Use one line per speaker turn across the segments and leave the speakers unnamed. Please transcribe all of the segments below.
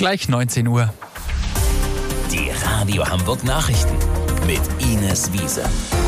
Gleich 19 Uhr.
Die Radio Hamburg Nachrichten mit Ines Wiese.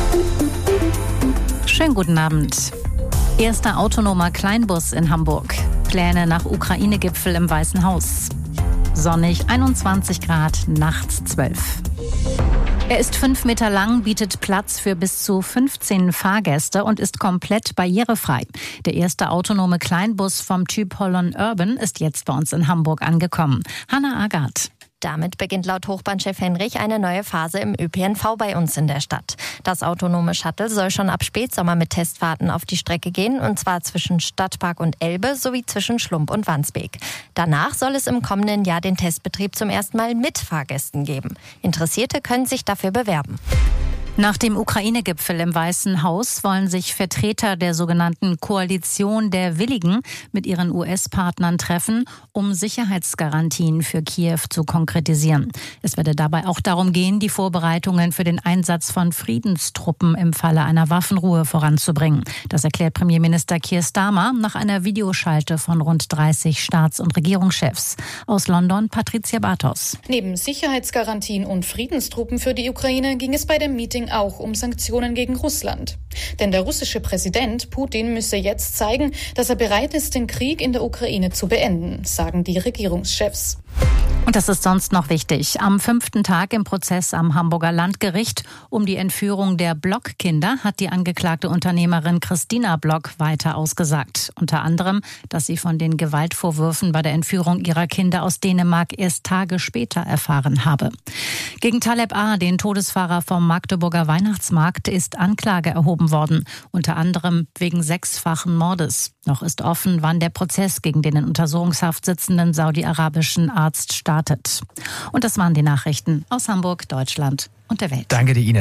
Schönen guten Abend. Erster autonomer Kleinbus in Hamburg. Pläne nach Ukraine-Gipfel im Weißen Haus. Sonnig 21 Grad, nachts 12. Er ist 5 Meter lang, bietet Platz für bis zu 15 Fahrgäste und ist komplett barrierefrei. Der erste autonome Kleinbus vom Typ Holon Urban ist jetzt bei uns in Hamburg angekommen. Hannah Agathe.
Damit beginnt laut Hochbahnchef Henrich eine neue Phase im ÖPNV bei uns in der Stadt. Das autonome Shuttle soll schon ab Spätsommer mit Testfahrten auf die Strecke gehen, und zwar zwischen Stadtpark und Elbe sowie zwischen Schlump und Wandsbek. Danach soll es im kommenden Jahr den Testbetrieb zum ersten Mal mit Fahrgästen geben. Interessierte können sich dafür bewerben.
Nach dem Ukraine-Gipfel im Weißen Haus wollen sich Vertreter der sogenannten Koalition der Willigen mit ihren US-Partnern treffen, um Sicherheitsgarantien für Kiew zu konkretisieren. Es werde dabei auch darum gehen, die Vorbereitungen für den Einsatz von Friedenstruppen im Falle einer Waffenruhe voranzubringen. Das erklärt Premierminister Keir Starmer nach einer Videoschalte von rund 30 Staats- und Regierungschefs. Aus London Patricia Bartos.
Neben Sicherheitsgarantien und Friedenstruppen für die Ukraine ging es bei dem Meeting auch um Sanktionen gegen Russland. Denn der russische Präsident Putin müsse jetzt zeigen, dass er bereit ist, den Krieg in der Ukraine zu beenden, sagen die Regierungschefs.
Und das ist sonst noch wichtig. Am 5. Tag im Prozess am Hamburger Landgericht um die Entführung der Block-Kinder hat die angeklagte Unternehmerin Christina Block weiter ausgesagt. Unter anderem, dass sie von den Gewaltvorwürfen bei der Entführung ihrer Kinder aus Dänemark erst Tage später erfahren habe. Gegen Taleb A., den Todesfahrer vom Magdeburger Weihnachtsmarkt, ist Anklage erhoben worden. Unter anderem wegen 6-fachen Mordes. Noch ist offen, wann der Prozess gegen den in Untersuchungshaft sitzenden saudi-arabischen Arzt startet. Und das waren die Nachrichten aus Hamburg, Deutschland und der Welt.
Danke dir, Ines.